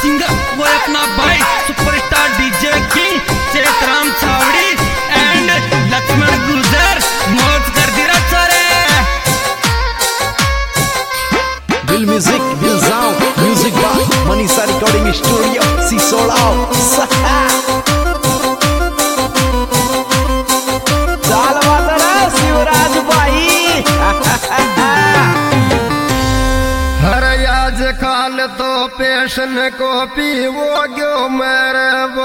Singer वो अपना भाई superstar DJ king Chetram Chhawri and Laxman Gujar मौज कर दी रे। Will music, will sound, music by Manisa Recording Studio, Sisola. चाल वादरा शिवराज भाई। हर आज खाल तो पेशन को पीवो गयो मेरे वो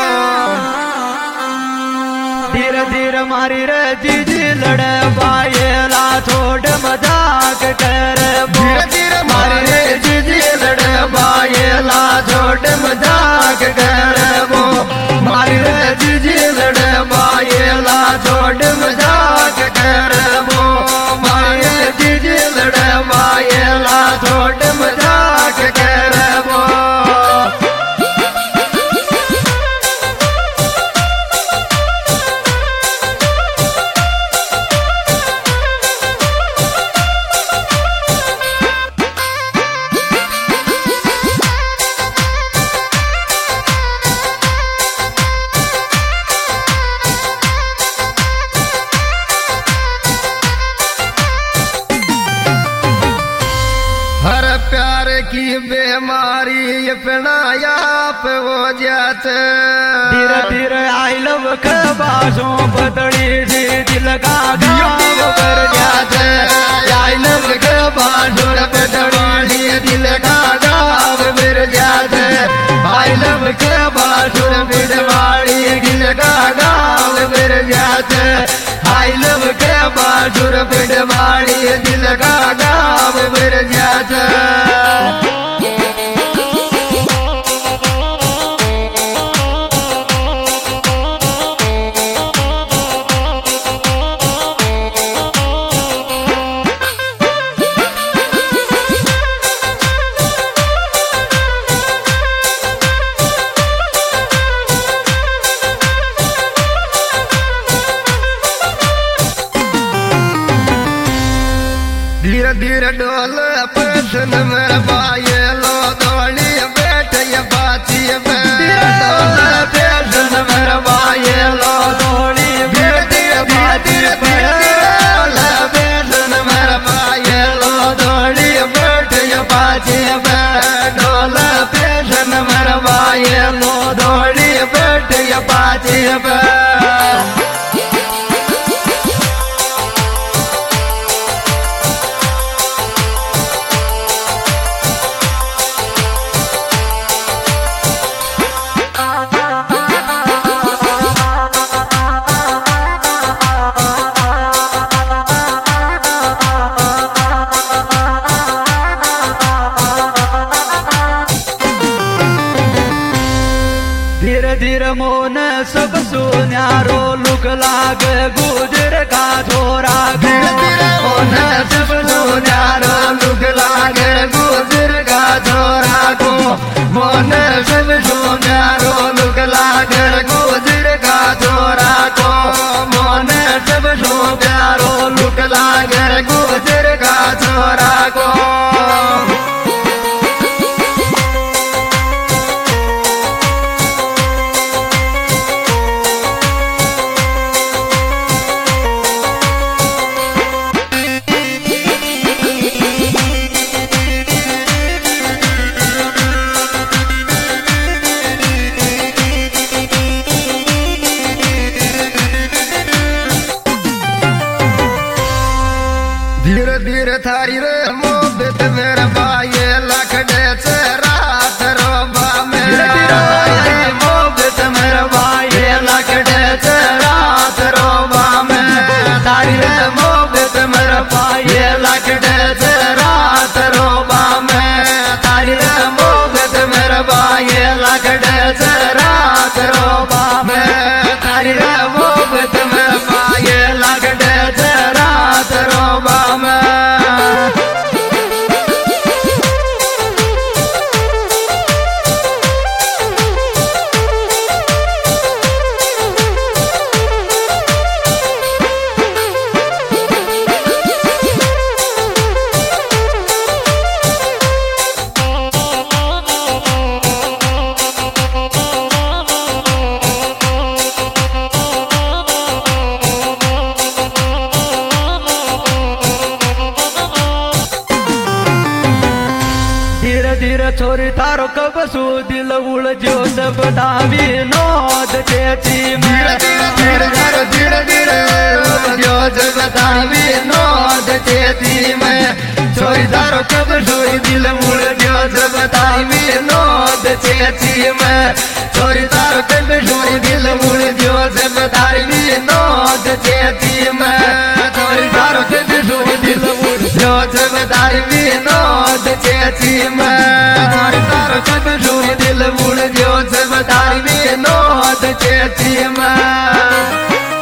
धीरे धीरे मारी रे जीजी लड़े बायला छोड़ मजाक करे धीरे धीरे मारी रे जीजी लड़े बायला छोड़ मजाक करे वो मारी रे जीजी लड़े बायला छोड़ मजाक करे वो मारी रे जीजी लड़े बायला छोड़ मजाक करे वो। हर प्यार की बीमारी अपनाया पे हो जाते धीरे धीरे आई लव के बाजों बदली सी दिल का गाँव कर जाते आई लव के बाजों बदली दिल का गाँव मिल जाते आई लव के बाजों बिड़वाड़ी दिल का गाँव मिल जाते आई लव के बाजों बिड़वाड़ी दिल का गाँव मिल जाते। धीरे धीरे डोल पसन मेरा बाये लो दौड़ी बैठ ये बाती डोल पसन मेरा बाये लो दौड़ी बैठ ये बाती डोल पसन मेरा बाये लो दौड़ी बैठ ये बाती डोल पसन मेरा बाये लो दौड़ी बैठ ये बाती धीरे धीरे मोन सब सुन्यारो लुक लाग गुजर का छोरा धीरे धीरे मोन सब सुन्यारो लुक लाग गुजर का छोरा को मोन सब सुन्यारो लुक लाग गुजर का छोरा को मोन सब सुन्यारो लुक लाग गुजर का छोरा को। धीरे तारो कब सो दिल उड़ जो सब दावी नोद चेची धीरे धीरे धीरे धीरे धीरे जो जब दावी नोद चेती में छोरी तारो कब सोई दिल मुड़ जो जब दावी नोद चेती में छोरी तारो कब सोई दिल मुड़ जो जब दावी नोद चेती में छोरी तारो कब सोई दिल मुड़ जो जब दावी नोद चेती में छोरी तारो कब सोई दिल मुड़ जो जब दावी नोद चेती में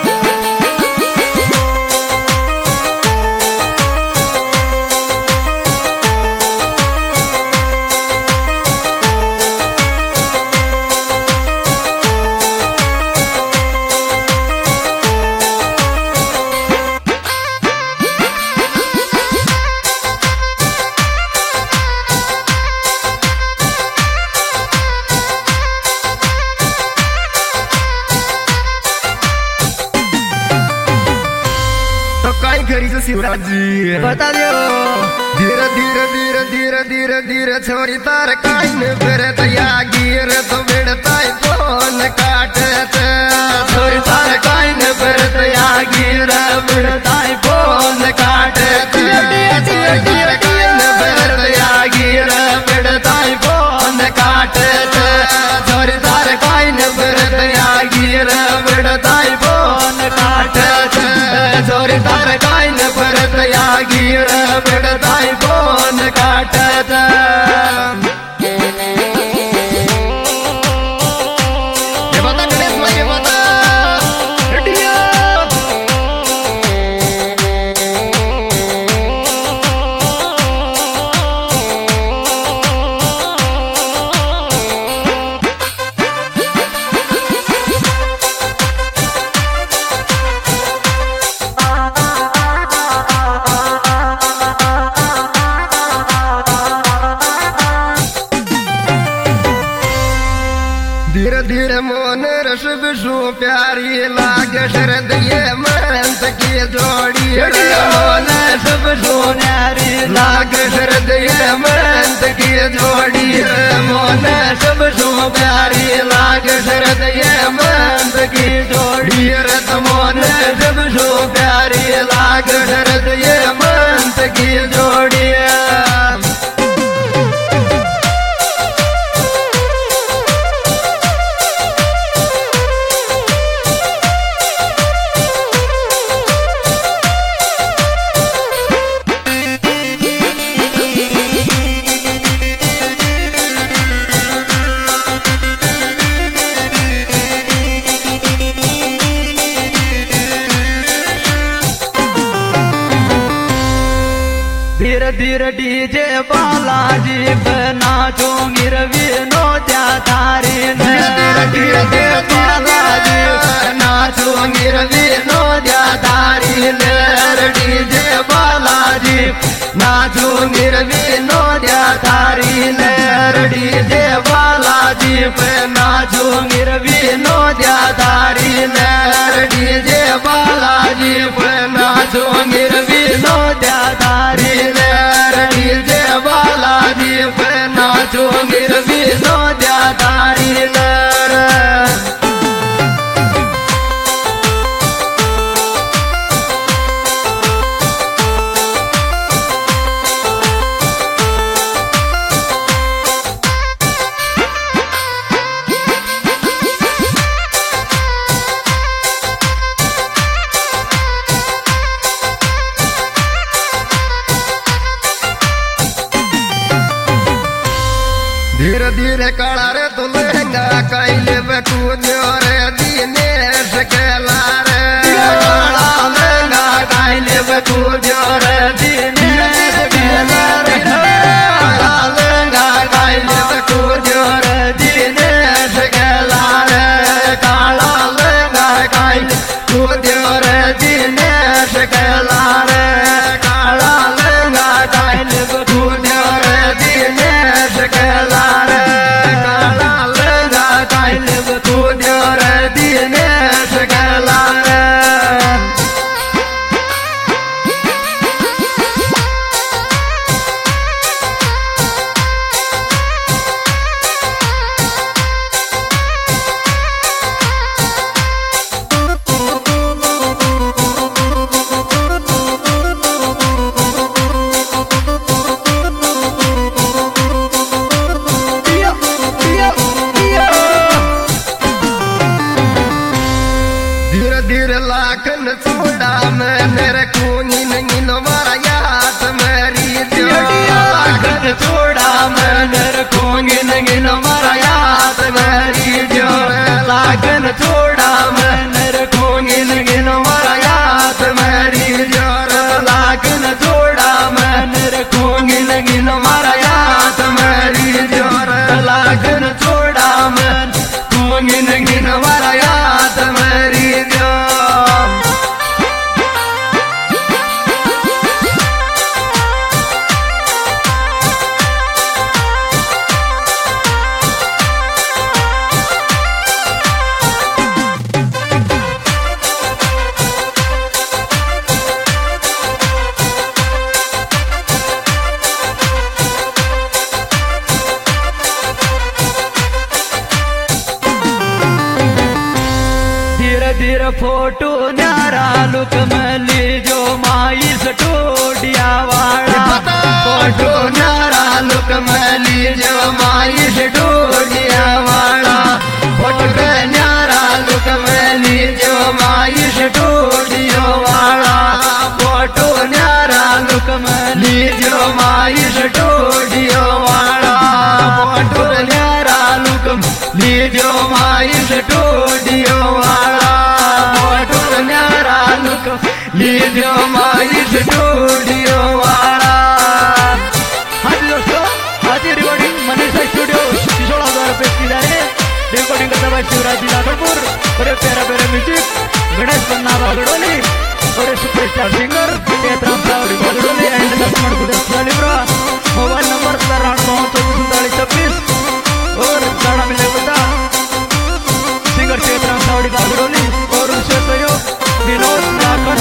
करी से शिवराज जी बता दियो धीरे धीरे धीरे धीरे धीरे धीरे छोरी तार काइन फिर तया गिर तो बिड़ता फोन काटे छोरी तार काइन फिर तया गिर बिड़ता फोन काटे धीरे धीरे काइन फिर तया गिर बिड़ता फोन काटे छोरी तार काइन फिर तया गिर बिड़ता फोन काटे छोरी तार काइन फिर तया गिर बिड़ता फोन काटे ये बता गणेश भाई ये बता रेडियो धीरे धीरे मोन रस विषु प्यारी लागे शरद ये मंत की जोड़ी मोन सब सोनारी लागे शरद ये मंत की जोड़ी मोन सब सो प्यारी लागे शरद ये मंत की जोड़ी रत मोन सब सो प्यारी लागे शरद ये मंत की जोड़ी धीरे धीरे डीजे बालाजी बना जो गिरवी नो जा तारी धीरे धीरे धीरे बालाजी नाचो गिरवी नो जा तारी डीजे बालाजी नाचो गिरवी नो जा तारी डीजे बालाजी पे नाचो गिरवी नो जा तारी डीजे बालाजी पे नाचो गिरवी नो जा तारी डीजे बालाजी पे नाचो गिरवी नो जा तारी धीरे धीरे काला रे तू लहंगा कैले बेटू जोरे दिनेश केला रे काला लहंगा कैले बेटू जोरे दिनेश केला रे काला लहंगा कैले बेटू जोरे दिनेश केला रे काला लहंगा कैले तू जोरे दिनेश केला रे काला लहंगा कैले बेटू जोरे दिनेश केला काला लहंगा कैले तू जोरे दिनेश केला छोड़ा मन रखूंगी गिन मरायात मेरी जोर लागन छोड़ा मन रखूंगी गिन मरायात मेरी जोर लागन छोड़ा मन रखूंगी गिन मरायात मेरी जोर धीरे फोटो न्यारा लुक मली जो माई सटोडिया वाला फोटो न्यारा लुक मली जो माई सटोडिया वाला फोटो न्यारा लुक मली जो माई सटोडिया वाला फोटो न्यारा लुक मली जो माई सटोडिया वाला फोटो न्यारा लुक मली जो माई सटोडिया वाला लीजियो माई स्टूडियो वाला। हाँ जी दोस्तों, आज ये रिकॉर्डिंग मनीषा स्टूडियो 16,000 रुपये की जा रही है। रिकॉर्डिंग करता भाई शिवराज जी राठौर और एक प्यारा प्यारा म्यूजिक गणेश पन्ना बागड़ोली और एक superstar singer Ketram Sawri Bagdoli and Laxman Gujar mobile number 5424 और गाना मिले बता सिंगर केतराम सावड़ी बागड़ोली और विशेष सहयोग विनोद लाखन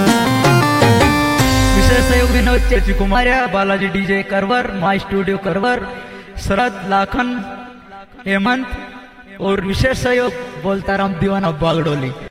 विशेष सहयोग Vinod Chechi Kumar Balaji DJ Karwar my studio Karwar Sharad Lakhan Hemant और विशेष सहयोग बोलता राम दीवाना बागड़ोली।